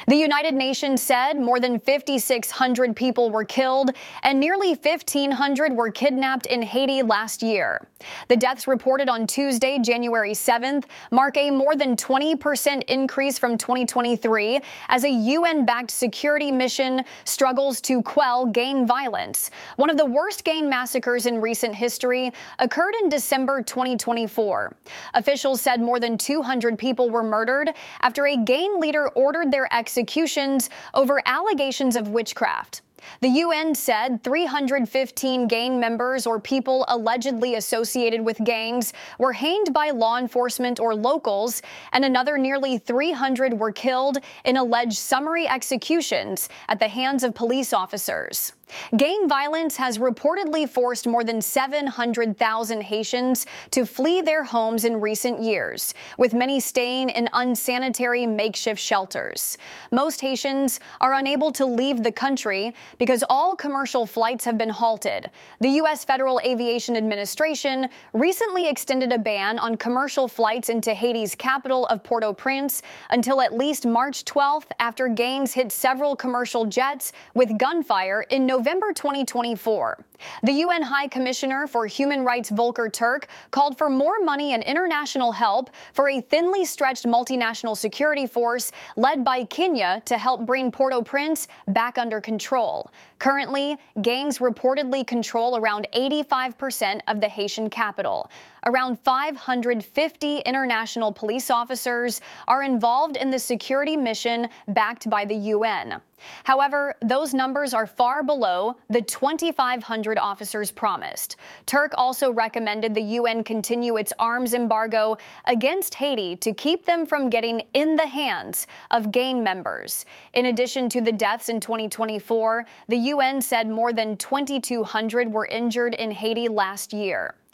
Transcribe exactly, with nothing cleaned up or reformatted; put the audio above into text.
The United Nations said more than five thousand six hundred people were killed and nearly fifteen hundred were kidnapped in Haiti last year. The deaths reported on Tuesday, January seventh, mark a more than twenty percent increase from twenty twenty-three as a U N-backed security mission struggles to quell gang violence. One of the worst gang massacres in recent history occurred in December twenty twenty-four. Officials said more than two hundred people were murdered after a gang leader ordered their executions over allegations of witchcraft. The U N said three hundred fifteen gang members or people allegedly associated with gangs were hanged by law enforcement or locals, and another nearly three hundred were killed in alleged summary executions at the hands of police officers. Gang violence has reportedly forced more than seven hundred thousand Haitians to flee their homes in recent years, with many staying in unsanitary makeshift shelters. Most Haitians are unable to leave the country because all commercial flights have been halted. The U S Federal Aviation Administration recently extended a ban on commercial flights into Haiti's capital of Port-au-Prince until at least March twelfth, after gangs hit several commercial jets with gunfire in November November twenty twenty-four. The U N High Commissioner for Human Rights Volker Turk called for more money and international help for a thinly stretched multinational security force led by Kenya to help bring Port-au-Prince back under control. Currently, gangs reportedly control around eighty-five percent of the Haitian capital. Around five hundred fifty international police officers are involved in the security mission backed by the U N. However, those numbers are far below the twenty-five hundred officers promised. Turk also recommended the U N continue its arms embargo against Haiti to keep them from getting in the hands of gang members. In addition to the deaths in twenty twenty-four, the U N said more than twenty-two hundred were injured in Haiti last year.